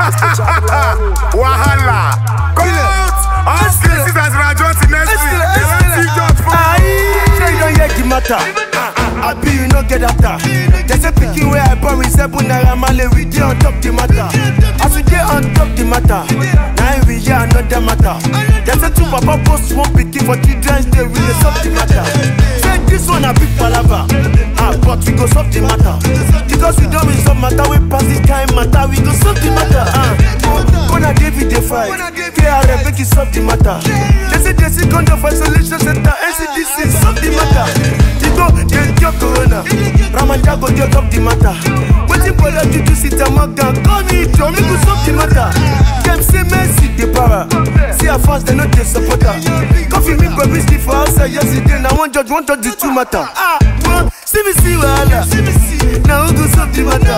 Wahala. Court. All cases as Rajon next week. Say you don't hear the matter. I be you no get after. There's a picking where I born with 7 naira male. We dey on top the matter. As we dey on top the matter, now we hear another matter. There's a 2 papa post 1 picking for children's day. We dey solve the matter. Say this one a big palava, but we go solve the matter. Because we don't resolve matter, we pass this kind matter. We go solve the matter. Gonna David dey fight, KRF make it solve the matter. They say condom for isolation center, NCDC solve the matter. They cure corona, Ramadan go dey top the matter. Waiting for them to do sit and magan, call me John, make we solve the matter. Them say Messi dey para, see how fast they know they support her. Coffee me go busy for outside yesterday, now one judge the 2 matter. See me see wahala, now who go solve the matter?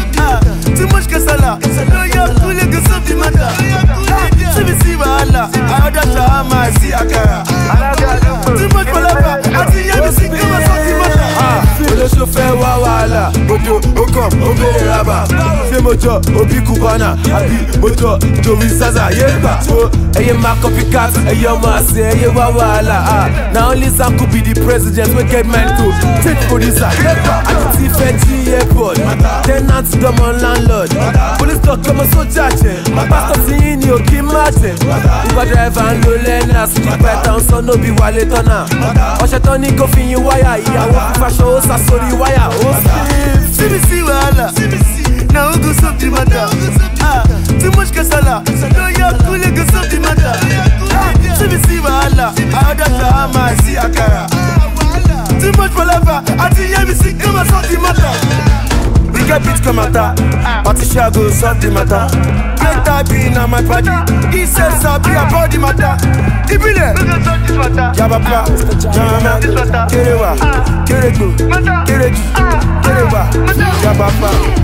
Too much kasala, no you cool go solve the matter. See me see wahala, I order shawarma, I see akara. Too much palava, I see you see come and solve the matter. Olóṣó fẹ́ wá wàhálà, Ojo, Okam, Obere Raba. Ṣé mo jọ Obi Cubana, àbí mo jọ Joey Zaza, yéèbà. So, ẹyẹ máa copycat, ẹyẹ ọmọ àṣẹ, ẹyẹ wá wàhálà. Na only Sam could be the president, wey get mind to take producer, yéèbà. Àti fẹ́ jí airport, tenant dọ́mọ landlord. Police talk ọmọ sójà jẹ, pastor ti yín ni òkè má jẹ. Uber driver ń lo lẹ́nà, street python sọ no be wálé tọ́nà. Ọ̀ṣẹ̀ tán ní kó fi yín wáyà, ìyàwó fífaṣọ ó sá sórí wáyà ó sì. See me see wahala, now who go solve the matter? Too much kasala, no you cool go solve the matter. See me see wahala, I order shawarma, I see akara. Too much palava, I see you see come and solve the matter. We get beat come matter, Patricia go solve the matter. Great type in my body, he says I'll be about the matter. Ibile, Yabapa, Jama, Kerewa, Kerego, Kereji, Kerewa, Yabapa.